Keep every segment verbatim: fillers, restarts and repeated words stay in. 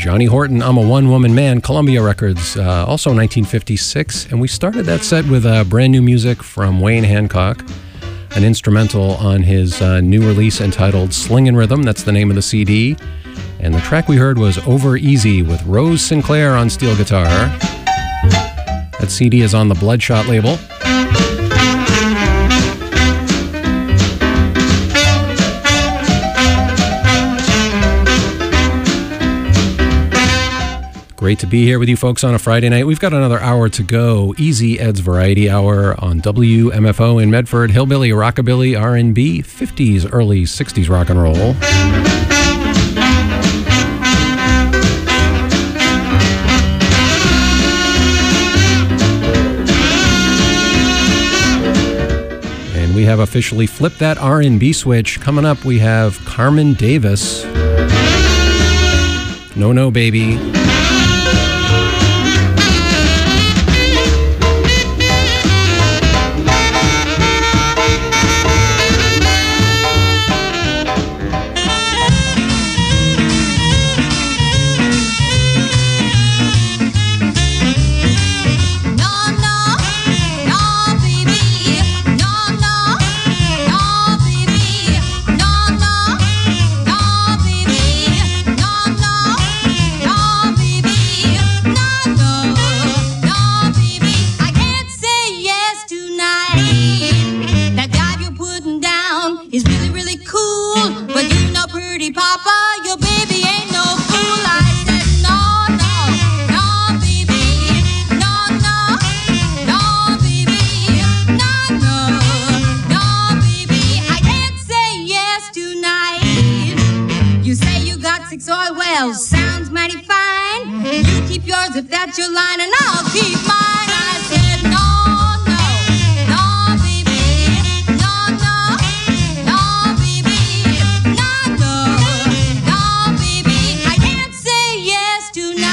Johnny Horton, I'm a One-Woman Man, Columbia Records, uh, also nineteen fifty-six. And we started that set with uh, brand new music from Wayne Hancock, an instrumental on his uh, new release entitled Slingin' Rhythm. That's the name of the C D. And the track we heard was Over Easy with Rose Sinclair on steel guitar. That C D is on the Bloodshot label. Great to be here with you folks on a Friday night. We've got another hour to go. Easy Ed's Variety Hour on W M F O in Medford. Hillbilly, rockabilly, R and B, fifties, early sixties rock and roll. And we have officially flipped that R and B switch. Coming up, we have Carmen Davis. No, no, baby. Sounds mighty fine. You keep yours if that's your line, and I'll keep mine. I said no, no, no, baby, no, no, no, baby, no, no, no, baby. I can't say yes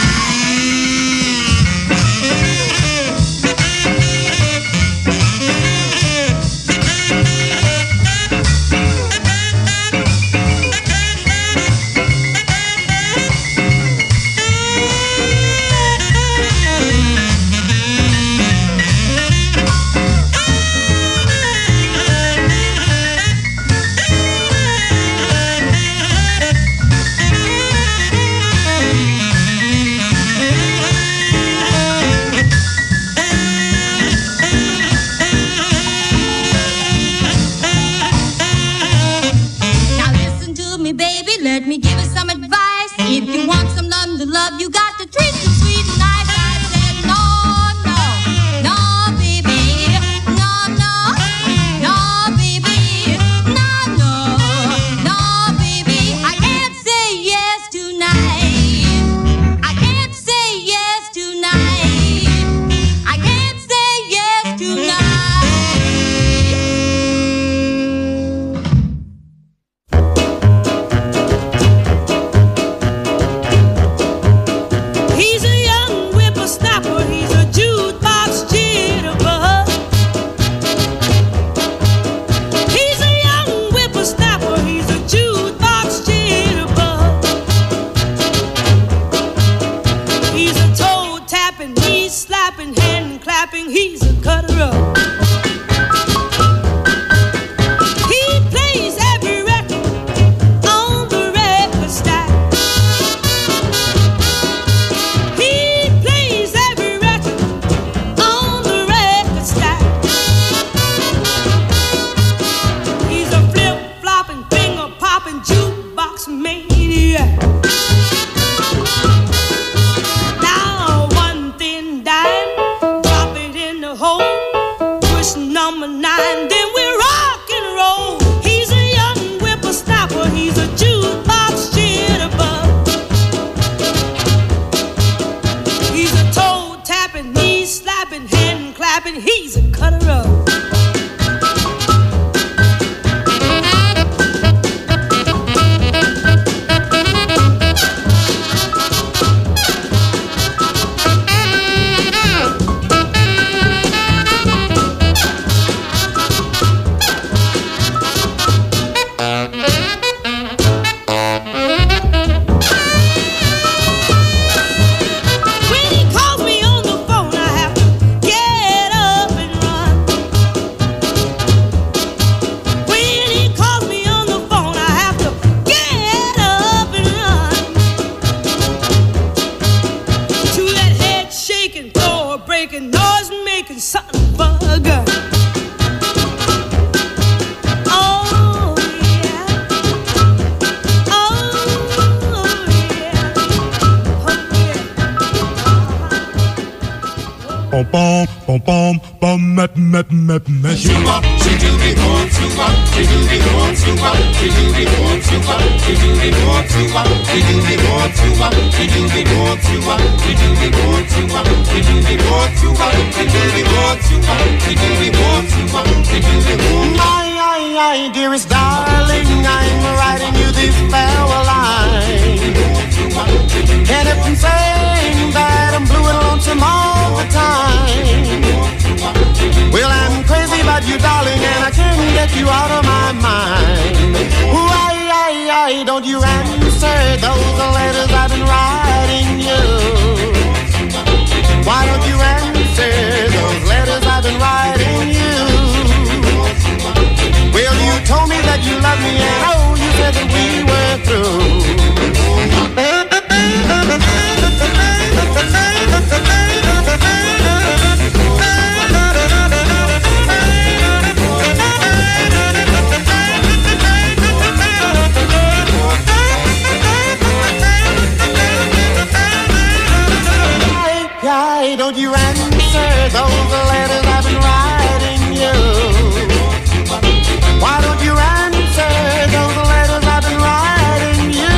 Let me give you some advice. If you want some love to love, you got to treat them sweet and nice. I said no, no, no, baby, no, no, no, baby, no, no, no, baby. I can't say yes tonight. I can't say yes tonight. I can't say yes tonight. He's a cutter up. He plays every record on the record stack. He plays every record on the record stack. He's a flip-flopping, finger-popping jukebox maniac. Now one thin dime, push number nine, then we rock and roll. He's a young whippersnapper, he's a jukebox jitterbug. He's a toe tapping, knee slapping, hand clapping, he's a cutter up. bum bum bum bum bum met met met met. Tuba, she do me more tuba, she do me more tuba, she do me more tuba, she do me more tuba, she do me more tuba, she do me more tuba, she do me more tuba, she do me more tuba, she do me more tuba, she do me more tuba, she do me more. My, my, dearest darling, I'm writing you this farewell line. And if I'm saying that I'm blue and lonesome all the time, well, I'm crazy about you, darling, and I can't get you out of my mind. Why, why, why don't you answer those letters I've been writing you? Why don't you answer those letters I've been writing you? Well, you told me that you loved me, and oh, you said that we were through. Why don't you answer those letters I've been writing you? Why don't you answer those letters I've been writing you?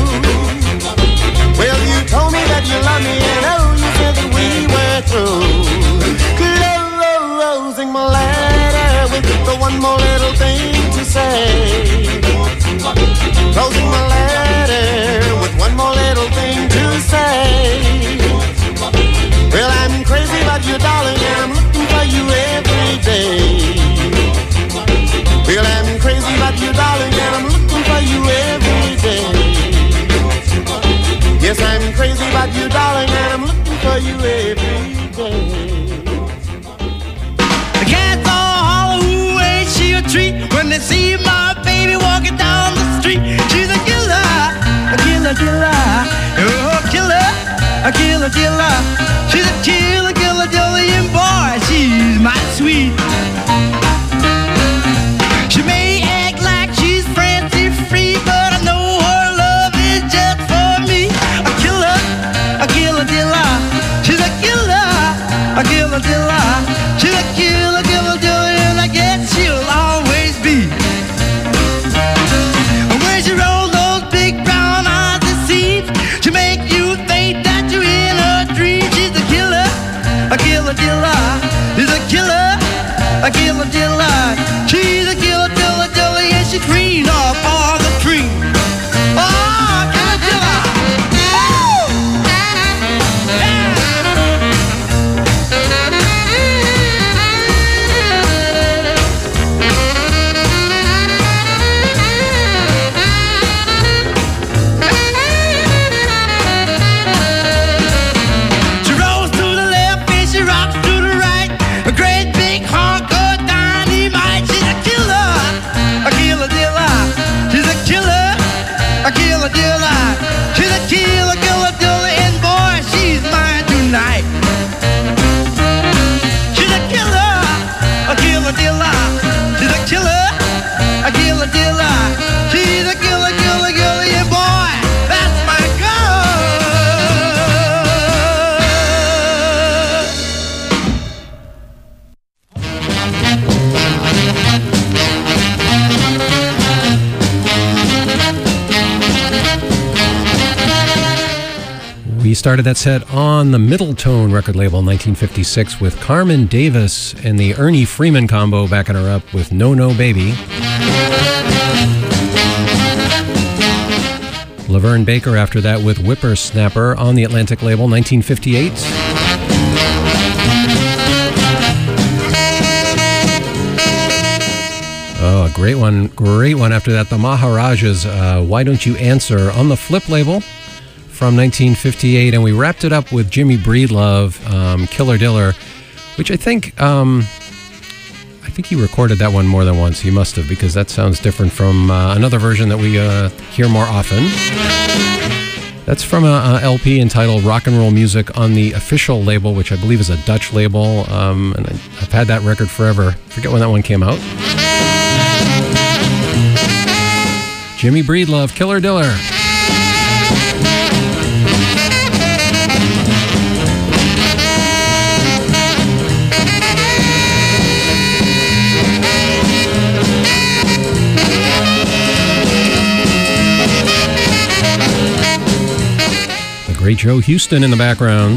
Well, you told me that you love me, and oh, you said that we were through. Closing my letter with the one more little thing to say. Closing my letter with one more little thing to say. Well, I'm crazy about you, darling, and I'm looking for you every day. Well, I'm crazy about you, darling, and I'm looking for you every day. Yes, I'm crazy about you, darling, and I'm looking for you every day. The cats all holler, ooh, ain't she a treat? When they see my baby walking down the street. She's a killer, a killer, killer, oh, a killer, a killer, killer. She's a killer, killer, Dillian boy. She's my sweet. She may act like she's fancy free, but I know her love is just for me. A killer, a killer, killer. She's a killer, a killer, killer. She's a killer, killer, killer, and I guess she'll always be. When she rolls those big brown eyes, it seems she make you think that you're in a dream. She's a killer, a killer, killer. She's a killer, a killer, killer. She's a killer, killer, killer, and she's green up all the tree. Oh, killer, killer. Oh! Yeah. She rolls to the left and she rocks to the right. A great big hunk of dynamite. She's a killer, a killer, killer. She's a killer, a killer, killer. She's a killer, killer, killer, and boy, she's mine tonight. She's a killer, a killer, killer. She's a killer, a killer, killer. She's a killer, killer, killer, and boy, that's my girl. We started that set on the Middle Tone record label, nineteen fifty-six, with Carmen Davis and the Ernie Freeman combo backing her up with No No Baby. Laverne Baker after that with Whippersnapper on the Atlantic label, nineteen fifty-eight. Oh, a great one, great one after that. The Maharajas, uh, Why Don't You Answer on the Flip label from nineteen fifty-eight. And we wrapped it up with Jimmy Breedlove, um, Killer Diller, which I think, um, I think he recorded that one more than once. He must have, because that sounds different from uh, another version that we uh, hear more often. That's from a, a L P entitled Rock and Roll Music on the Official label, which I believe is a Dutch label. Um, and I, I've had that record forever. Forget when that one came out. Jimmy Breedlove, Killer Diller. great Joe Houston in the background.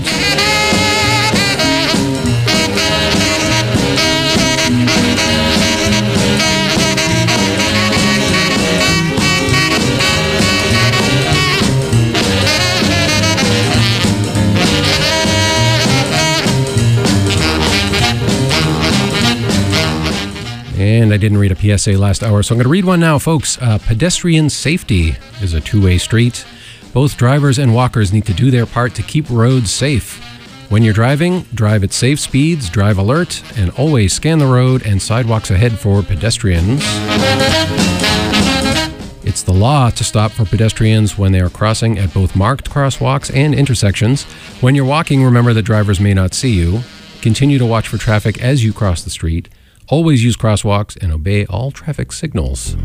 And I didn't read a P S A last hour, so I'm going to read one now, folks. Uh, pedestrian safety is a two-way street. Both drivers and walkers need to do their part to keep roads safe. When you're driving, drive at safe speeds, drive alert, and always scan the road and sidewalks ahead for pedestrians. It's the law to stop for pedestrians when they are crossing at both marked crosswalks and intersections. When you're walking, remember that drivers may not see you. Continue to watch for traffic as you cross the street. Always use crosswalks and obey all traffic signals.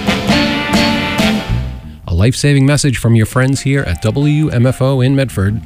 A life-saving message from your friends here at W M F O in Medford.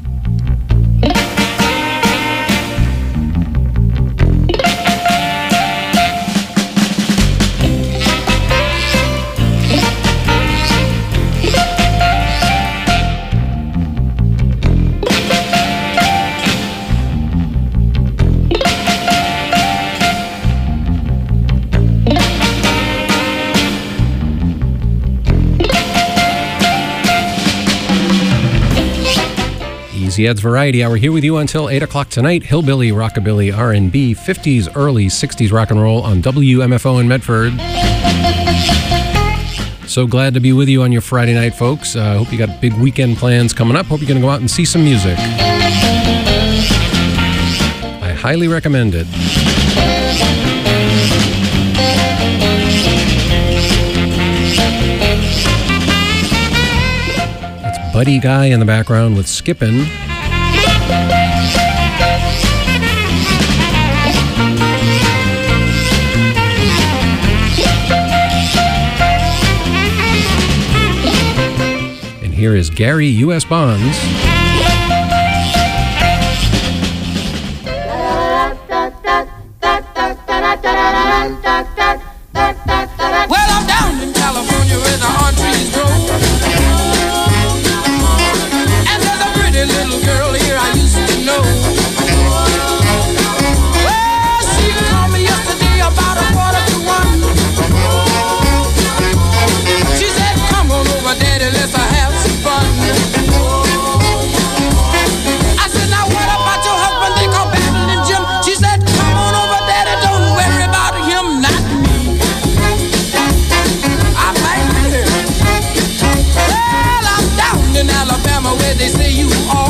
Easy Ed's Variety Hour here with you until eight o'clock tonight. Hillbilly, rockabilly, R and B, fifties, early sixties rock and roll on W M F O in Medford. So glad to be with you on your Friday night, folks. I uh, hope you got big weekend plans coming up. Hope you're going to go out and see some music. I highly recommend it. Buddy Guy in the background with Skippin'. And here is Gary U S Bonds. Well, I'm down in California where the orange trees grow. Little girl here I used to know. Well, she called me yesterday about a quarter to one. She said, come on over, Daddy, let's have some fun. I said, now what about your husband? They call Battling Jim. She said, come on over, Daddy, don't worry about him, not me. I might be here. Well, I'm down in Alabama where they say you are.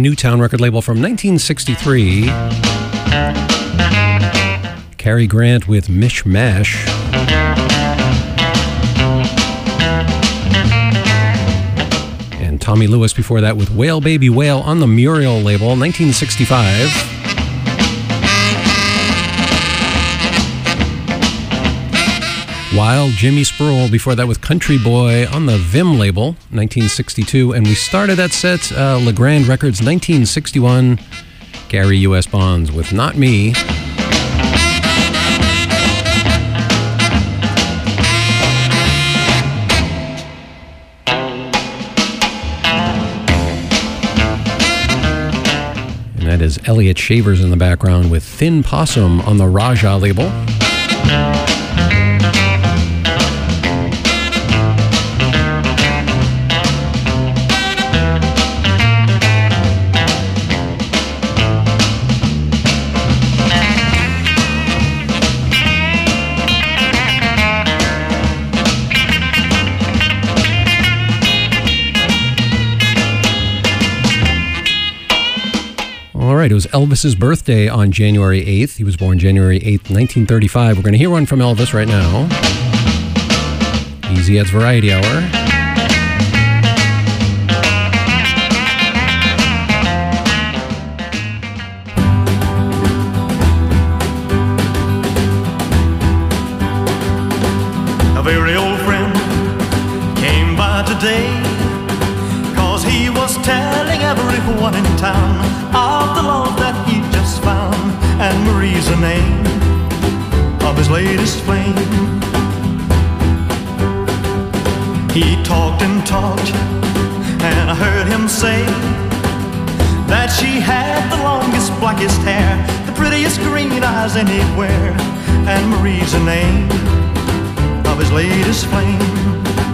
Newtown record label from nineteen sixty-three. Cary Grant with Mish Mash. And Tommy Lewis before that with Whale Baby Whale on the Muriel label, nineteen sixty-five. Wild Jimmy Spruill before that with Country Boy on the Vim label, nineteen sixty-two. And we started that set, uh, LeGrand Records, nineteen sixty-one. Gary U S. Bonds with Not Me. And that is Elliot Shavers in the background with Thin Possum on the Raja label. All right, it was Elvis's birthday on January eighth. He was born January eighth, nineteen thirty-five. We're going to hear one from Elvis right now. Easy Ed's Variety Hour. A very old friend came by today, 'cause he was telling everyone in town of the love that he just found. And Marie's the name of his latest flame. He talked and talked, and I heard him say that she had the longest, blackest hair, the prettiest green eyes anywhere. And Marie's the name of his latest flame.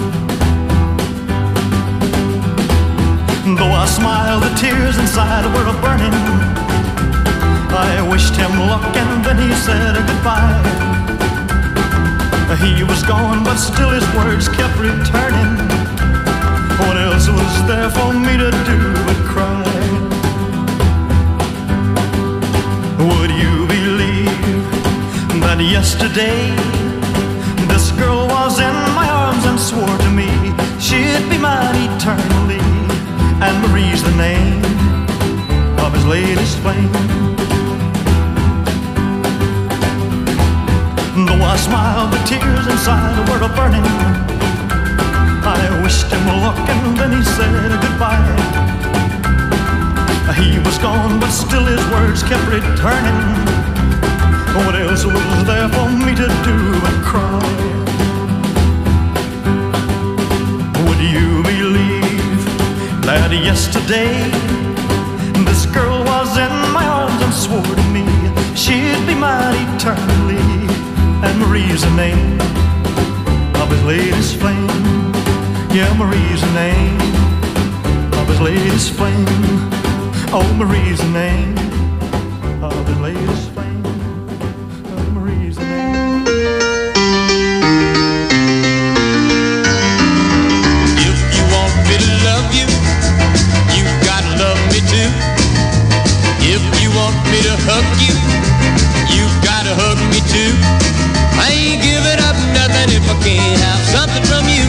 Though I smiled, the tears inside were a-burning. I wished him luck and then he said goodbye. He was gone, but still his words kept returning. What else was there for me to do but cry? Would you believe that yesterday this girl was in my arms and swore to me she'd be mine eternally? And Marie's the name of his latest flame. Though I smiled, the tears inside were a-burning. I wished him luck and then he said goodbye. He was gone, but still his words kept returning. What else was there for me to do but cry? Would you believe that yesterday this girl was in my arms and swore to me she'd be mine eternally? And Marie's the name of his latest flame. Yeah, Marie's the name of his latest flame. Oh, Marie's the name of his latest flame. Oh, Marie's the name. If you want me to love you, you gotta love me too. If you want me to hug you, you gotta hug me too. I ain't giving up nothing if I can't have something from you.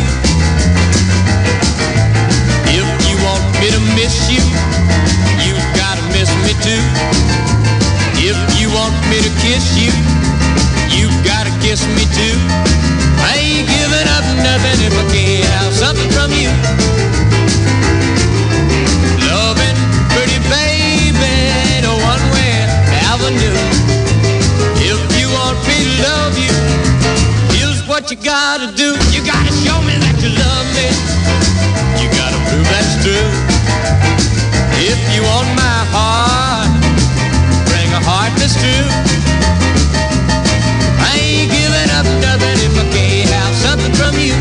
If you want me to miss you, you gotta miss me too. If you want me to kiss you, you gotta kiss me too. I ain't giving up nothing if I can't have something from you. Loving, pretty baby, no one way avenue. If you want me to love you, here's what you gotta do. You gotta show me that you love me. You gotta prove that's true. If you want my heart, bring a heart that's true. I ain't giving up nothing if I can't have something from you.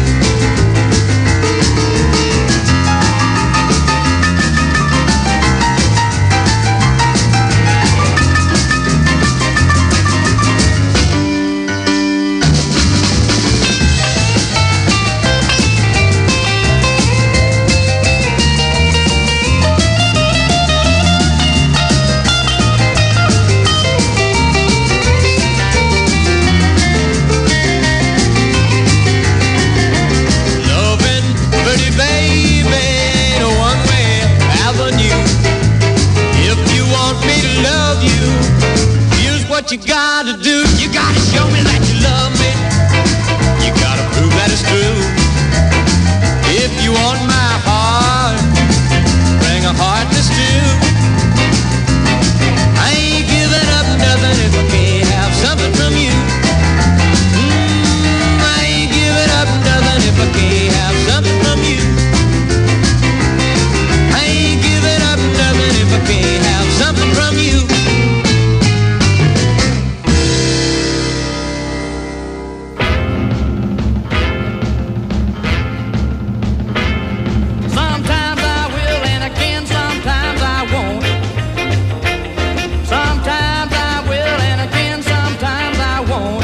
gotta do? You gotta show me that you love me. You gotta prove that it's true. If you want my heart, bring a heartless stew. I ain't giving up nothing if I can't have something from you. Mm, I ain't giving up nothing if I can't have something from you. I ain't giving up nothing if I can't have something from you. Sometimes I will and again sometimes I won't. Sometimes I will and again sometimes I won't.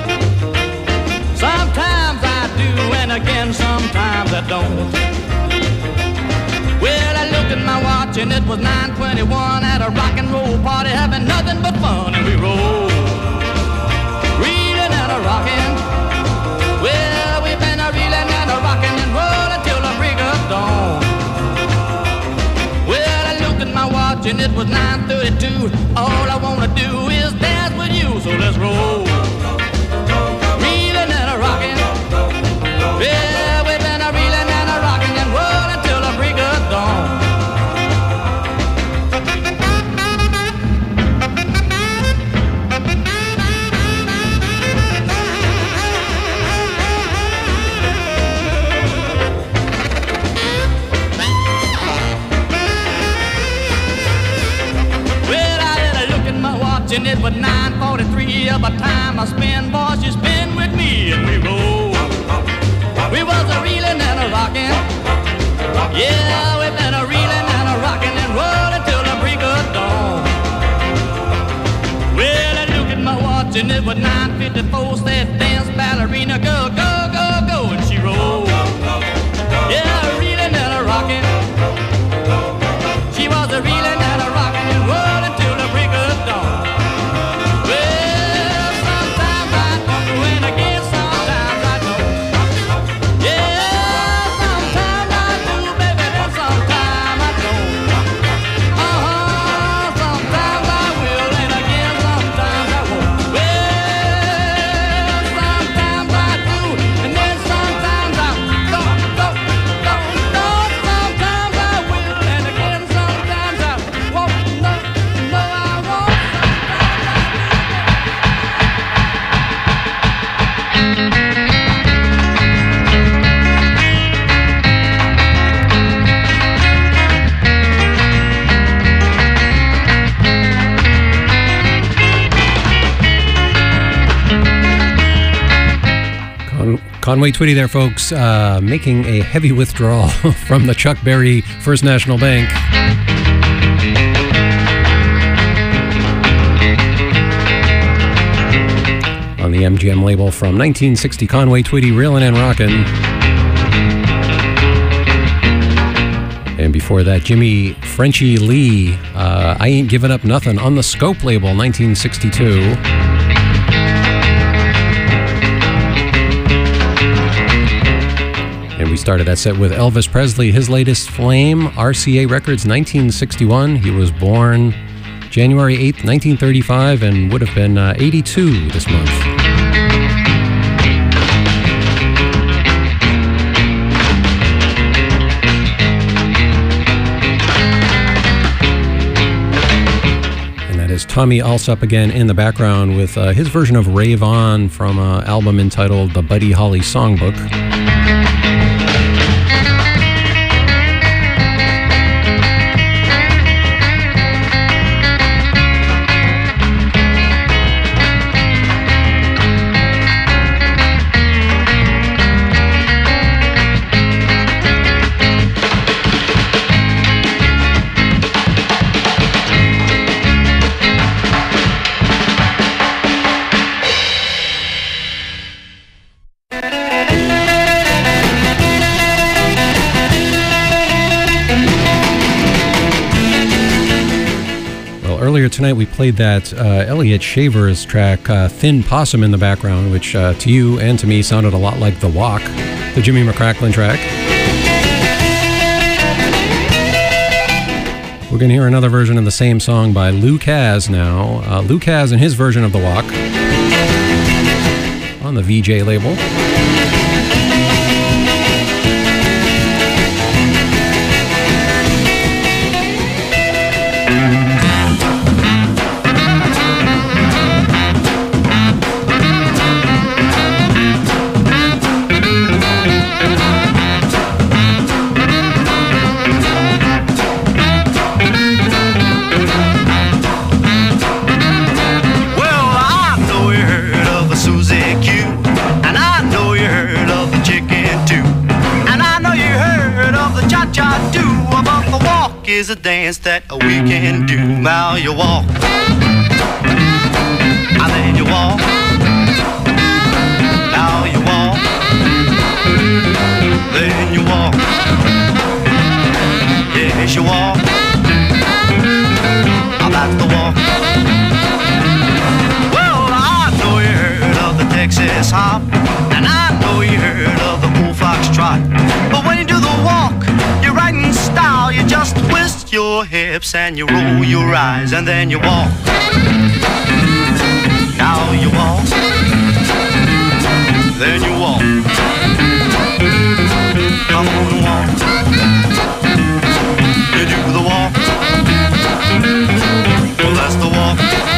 Sometimes I do and again sometimes I don't. Well, I looked at my watch and it was nine twenty-one at a rock and roll party, having nothing but fun, and we rolled, reeling and a rocking. Well, we've been a reeling and a rocking and rolling till the break of dawn. Well, I looked at my watch and it was nine thirty-two. All I wanna do is dance with you, so let's roll, reeling and a rocking. Well, we've been a reeling and a rocking and rolling till the break of dawn. Well, I had a look at my watch and it was nine forty-three. By the time I spend, boss, you spend with me, and we roll. We was a reeling and a rocking. Yeah, we've been a reeling and a rocking and rolling till the break of dawn. Well, I look at my watch and it was nine fifty-four. Said, dance, ballerina, go, go, go, go, and she rolled. Yeah, reeling and a rocking. She was a reeling and a rocking and rolling till the break of dawn. Well, sometimes I do and again sometimes I don't. Yeah, sometimes I do, baby, then sometimes I don't. Uh-huh, sometimes I will and again sometimes I won't. Well, sometimes I do and then sometimes I don't, don't, don't, don't. Sometimes I will and again sometimes I won't. No, no, I won't. Con- Conway Twitty there, folks, uh, making a heavy withdrawal from the Chuck Berry First National Bank. On the M G M label from nineteen sixty, Conway Twitty, Reelin' and Rockin'. And before that, Jimmy Frenchie Lee, uh, I Ain't Giving Up Nothing, on the Scope label, nineteen sixty-two. And we started that set with Elvis Presley, his latest Flame, R C A Records, nineteen sixty-one. He was born January eighth, nineteen thirty-five, and would have been uh, eighty-two this month. And that is Tommy Alsop again in the background with uh, his version of Rave On from an album entitled The Buddy Holly Songbook. Earlier tonight, we played that uh, Elliot Shaver's track, uh, Thin Possum, in the background, which uh, to you and to me sounded a lot like The Walk, the Jimmy McCracklin track. We're going to hear another version of the same song by Lou Kaz now. Uh, Lou Kaz and his version of The Walk on the V J label. Is a dance that we can do. Now you walk, and then you walk. Now you walk, then you walk. Yes, you walk. Now that's the walk. Well, I know you heard of the Texas hop, and I know you heard of the bull fox trot. But when you do the walk, you're right in style. You just twist your hips and you roll your eyes, and then you walk. Now you walk, then you walk. Come on and walk. You do the walk. Well, that's the walk.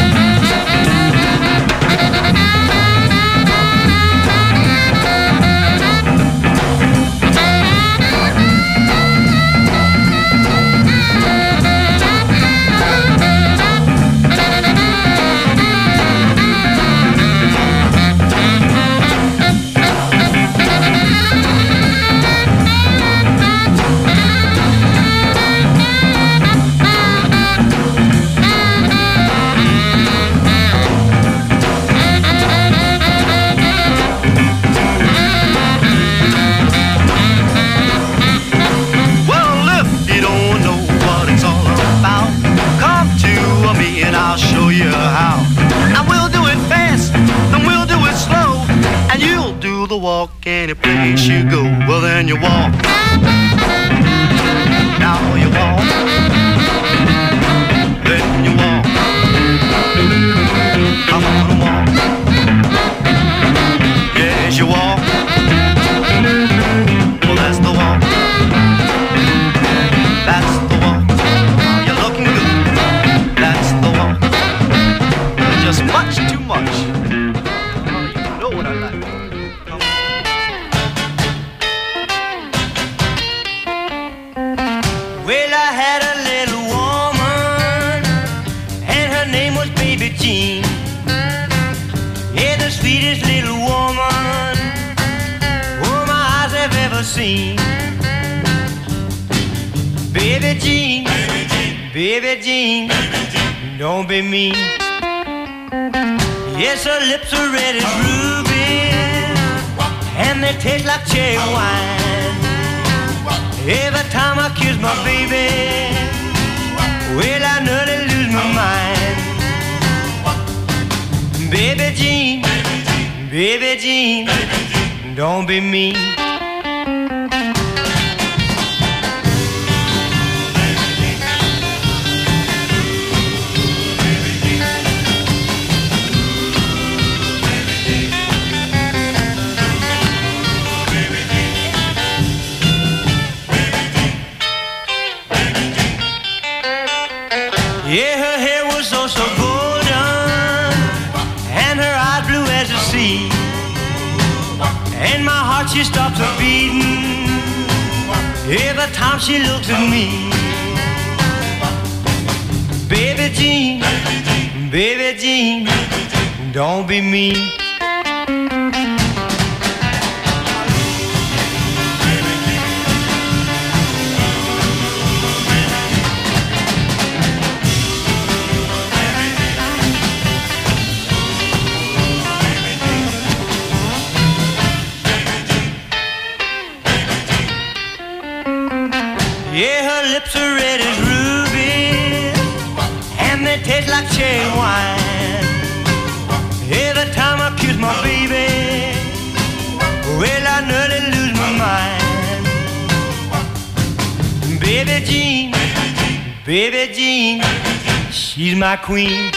Walk any place you go, well then you walk. Now you walk, then you walk. Come on and walk. Yes, you walk. Well, that's the walk. That's the walk. You're looking good. That's the walk. Just much too much. Oh, you know what I like. Well, I had a little woman, and her name was Baby Jean. Yeah, the sweetest little woman whom my eyes have ever seen. Baby Jean, Baby Jean, Baby Jean, Baby Jean, don't be mean. Yes, her lips are red as rubies, and they taste like cherry wine. Every time I kiss my baby, well, I nearly lose my mind. Baby Jean, Baby Jean, don't be mean. Yeah, her hair was so, so golden, and her eyes blue as the sea. And my heart, she stops a beating every time she looks at me. Baby Jean, Baby Jean, don't be mean. Yeah, her lips are red as rubies, and they taste like cherry wine. Every time I kiss my baby, well, I nearly lose my mind. Baby Jean, Baby Jean, she's my queen.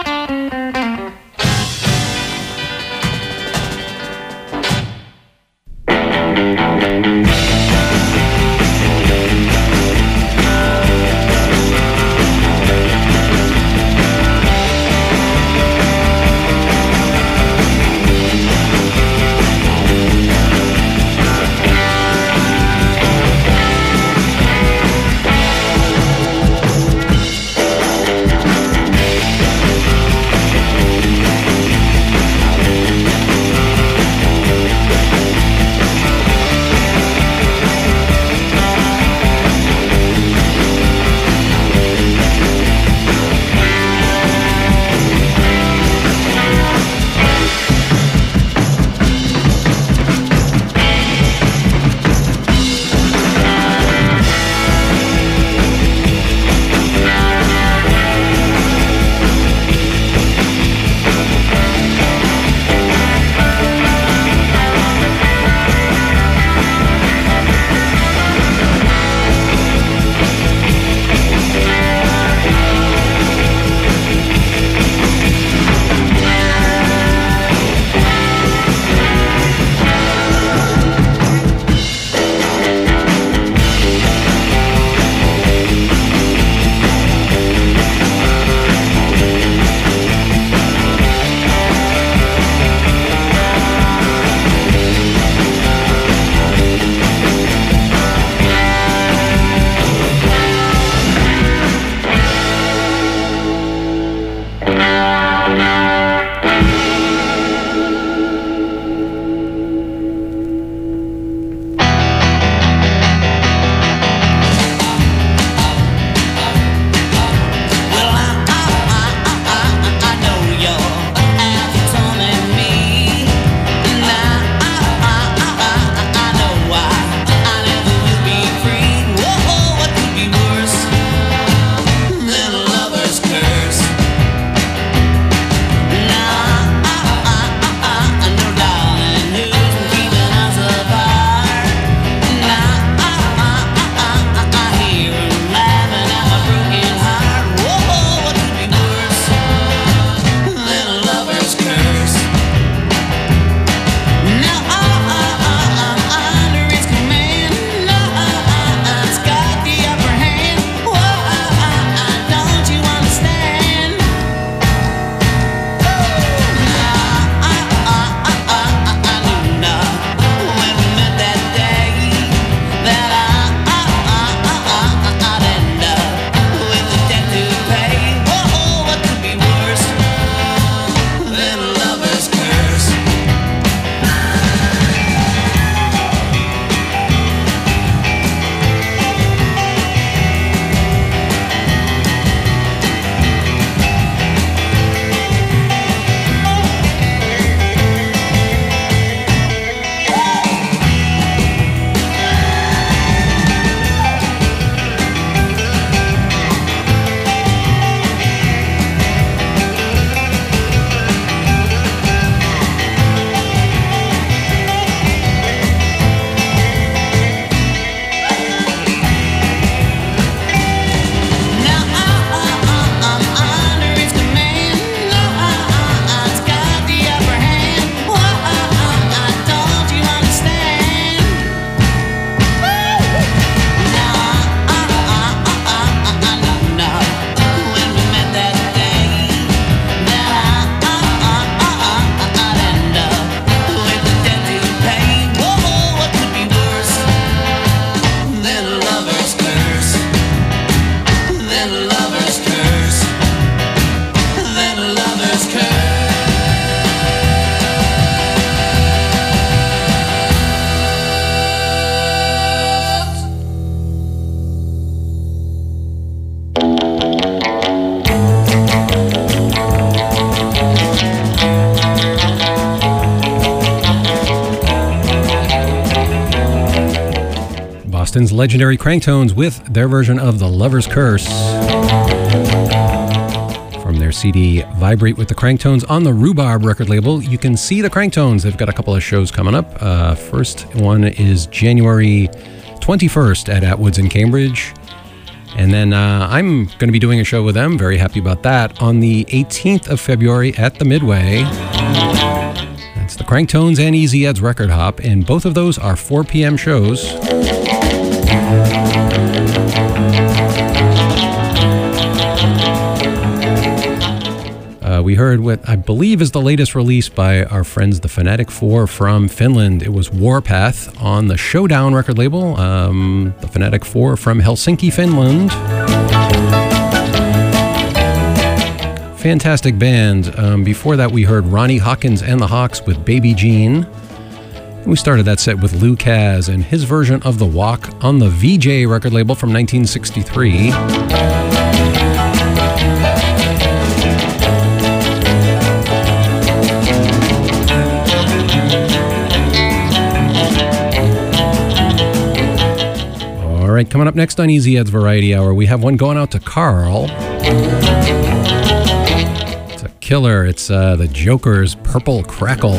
Boston's legendary Cranktones with their version of The Lover's Curse. From their C D Vibrate with the Cranktones on the Rhubarb record label. You can see the Cranktones. They've got a couple of shows coming up. Uh, first one is January twenty-first at Atwoods in Cambridge. And then uh, I'm going to be doing a show with them, very happy about that, on the eighteenth of February at the Midway. That's the Cranktones and Easy Ed's Record Hop, and both of those are four p.m. shows. Uh, we heard what I believe is the latest release by our friends the Phonetic Four from Finland. It was Warpath on the Showdown record label. Um, the Phonetic Four from Helsinki, Finland. Fantastic band. Um, before that, we heard Ronnie Hawkins and the Hawks with Baby Jean. We started that set with Lou Kaz and his version of The Walk on the V J record label from nineteen sixty-three. All right, coming up next on Easy Ed's Variety Hour, we have one going out to Carl. It's a killer. It's uh, the Joker's Purple Crackle.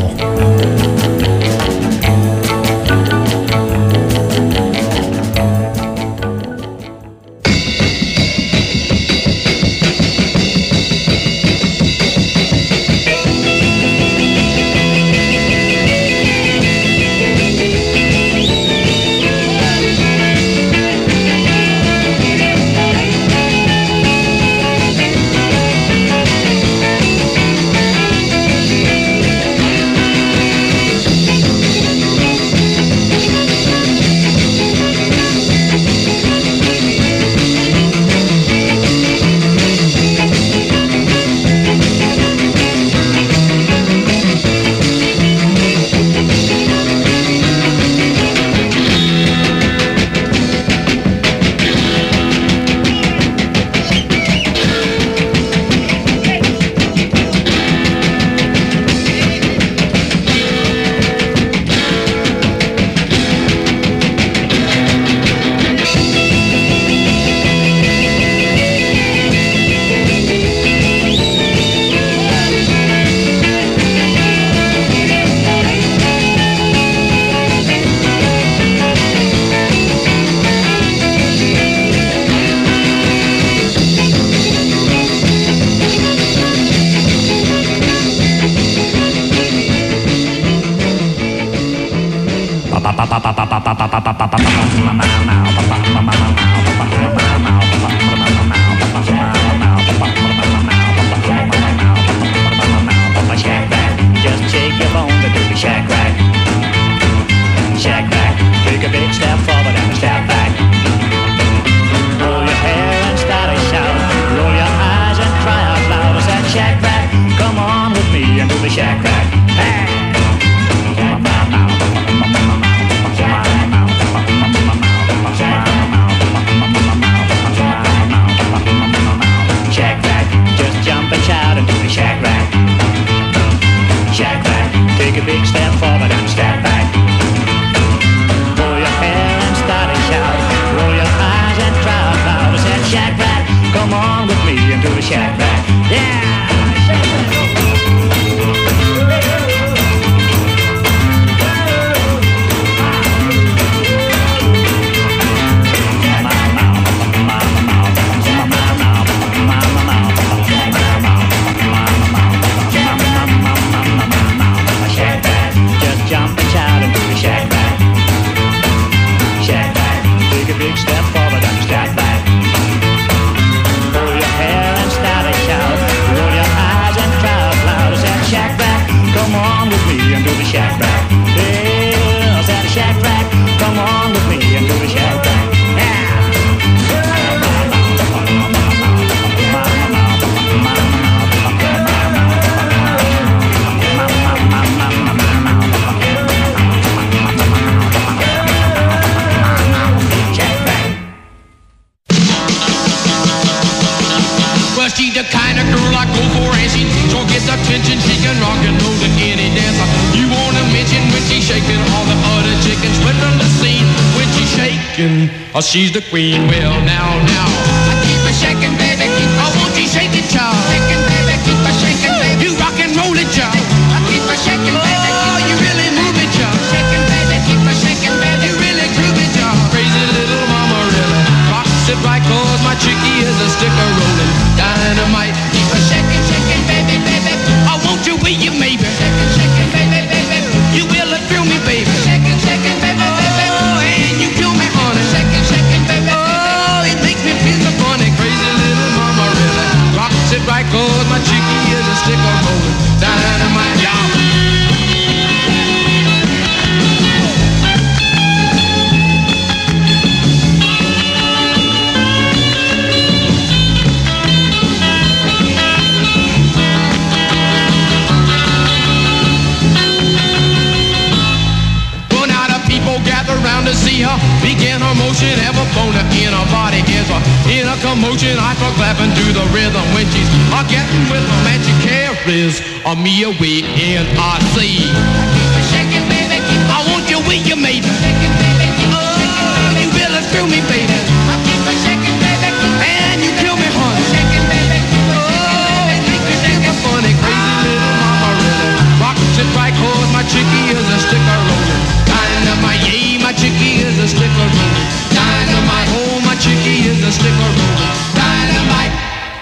She's the queen, well, now, now. I keep her shaking, baby, keep her oh, won't you shake it, child? Shaking, baby, keep her shaking, baby. You rock and roll it, child. I keep her shaking, baby, keep oh, you really move it, child. Shaking, baby, keep her shaking, baby. You really groove it, child. Crazy little mama, really rocks it right, cause my Began her motion, every bone in her body is a, in a commotion. I for clapping to the rhythm when she's a getting with them and she carries a me away in I say. Keep her shaking, baby. Keep I want you with you, mate. Shaking, baby. Keep oh, you better through me, baby. I keep her shaking, baby. Keep and you kill me, honey. Shaking, baby. Keep her shaking, baby. Keep her shaking, funny, crazy little mama really. Rocks it right, cause my chickie is a sticker rolling. Dynamite, yeah, my chickie is a sticker rolling. Dynamite, oh, my chickie is a sticker rolling. Dynamite.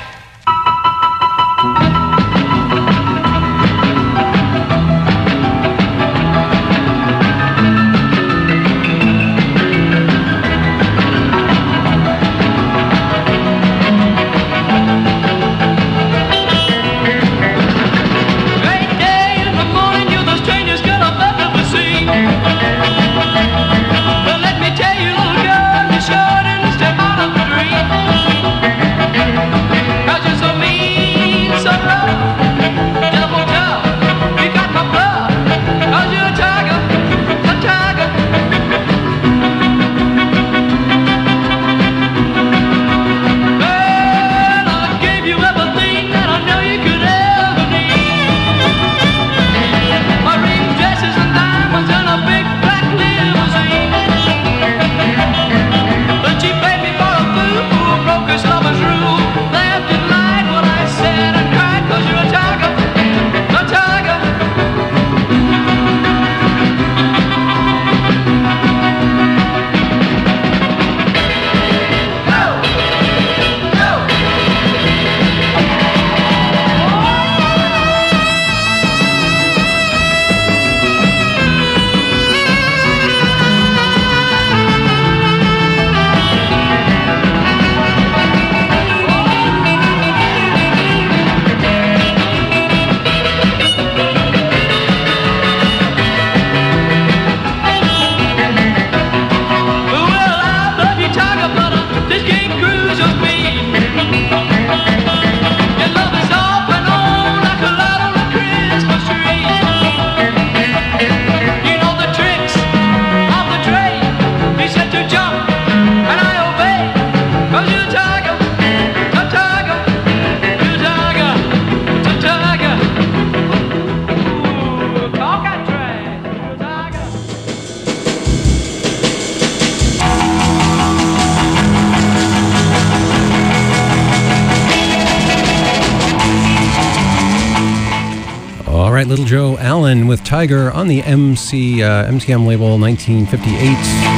Little Joe Allen with Tiger on the M C uh, M T M label nineteen fifty-eight.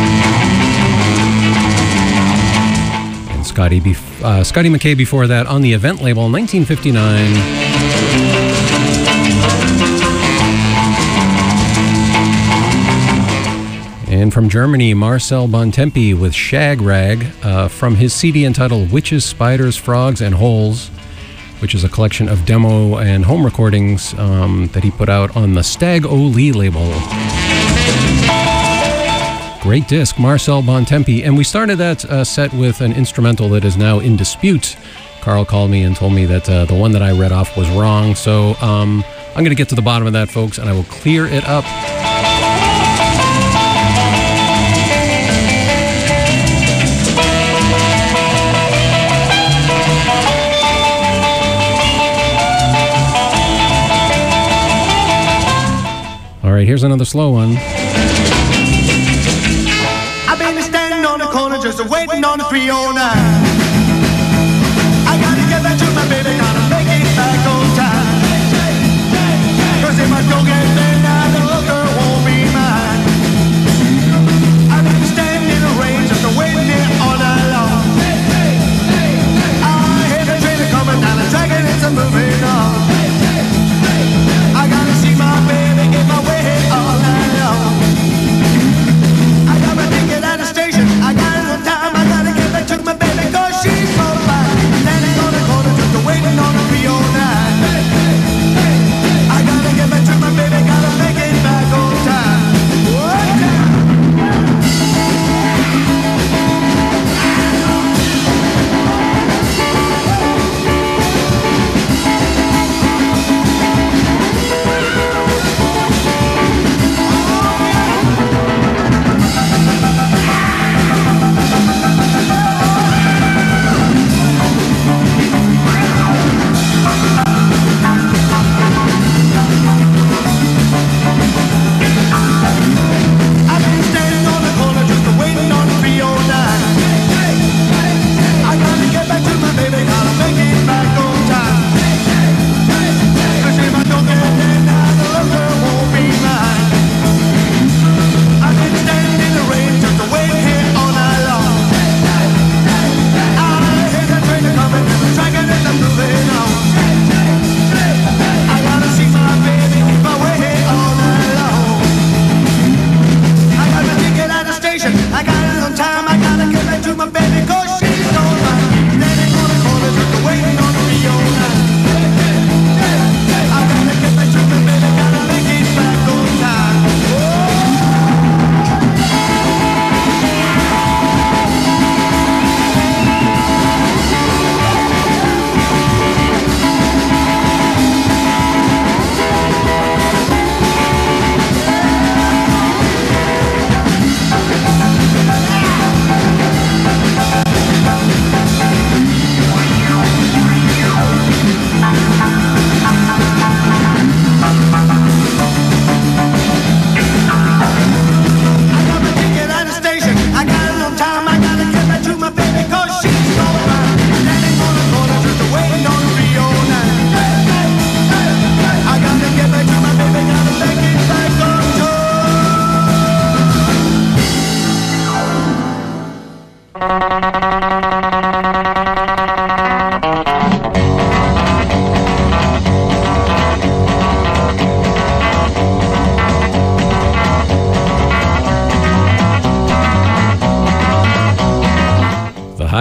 And Scotty, Bef- uh, Scotty McKay before that on the Event label nineteen fifty-nine. And from Germany, Marcel Bontempi with Shag Rag uh, from his C D entitled Witches, Spiders, Frogs, and Holes, which is a collection of demo and home recordings um, that he put out on the Stag O'Lee label. Great disc, Marcel Bontempi. And we started that uh, set with an instrumental that is now in dispute. Carl called me and told me that uh, the one that I read off was wrong. So um, I'm going to get to the bottom of that, folks, and I will clear it up. All right, here's another slow one. I've been standing on the corner just waiting on the three oh nine. I gotta get back to my baby, gotta make it back on time. Cause if I don't get there now, the little girl won't be mine. I've been standing in the rain just waiting here all night long. I hear the train coming down the track and it's a moving on. I gotta see my baby in my way all night long. I got my ticket at the station, I got it on time, I gotta get back to my baby cause she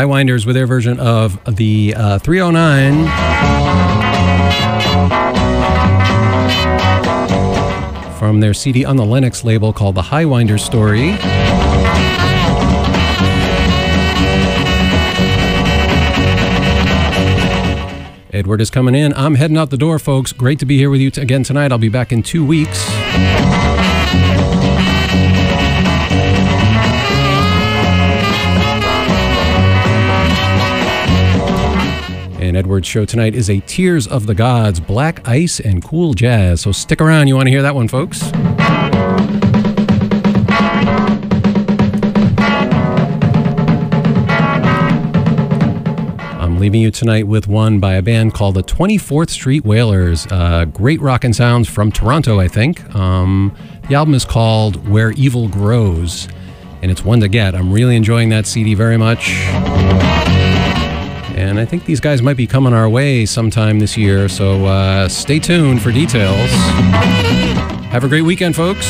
Highwinders with their version of the uh, three oh nine. From their C D on the Lennox label called The Highwinders Story. Edward is coming in. I'm heading out the door, folks. Great to be here with you t- again tonight. I'll be back in two weeks. And Edward's show tonight is a Tears of the Gods, Black Ice and Cool Jazz. So stick around. You want to hear that one, folks? I'm leaving you tonight with one by a band called the twenty-fourth Street Wailers. Uh, great rockin' sounds from Toronto, I think. Um, the album is called Where Evil Grows, and it's one to get. I'm really enjoying that C D very much. And I think these guys might be coming our way sometime this year, so uh, stay tuned for details. Have a great weekend, folks.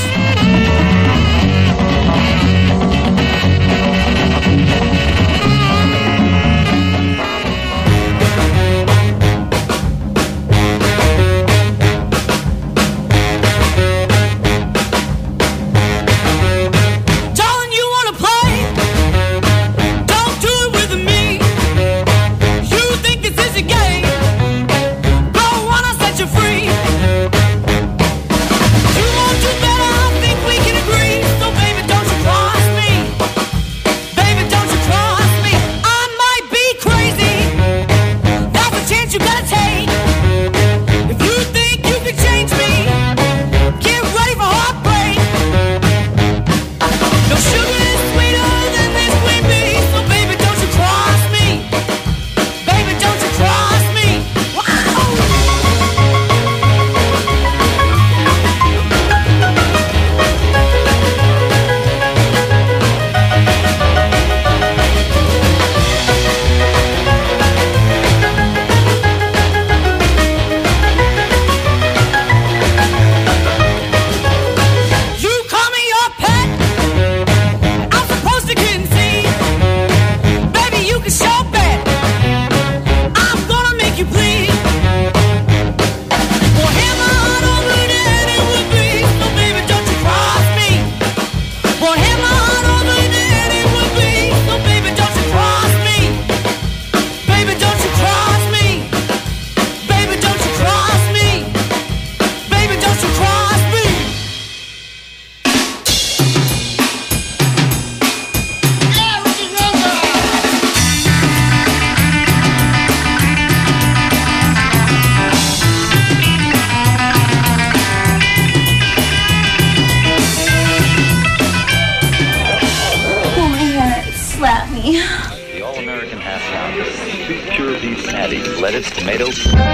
lettuce, tomato.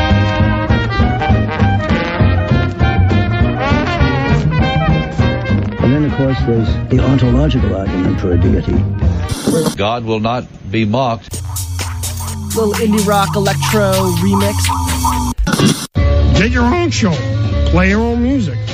And then, of course, there's the ontological argument for a deity. God will not be mocked. Little indie rock electro remix. Get your own show. Play your own music.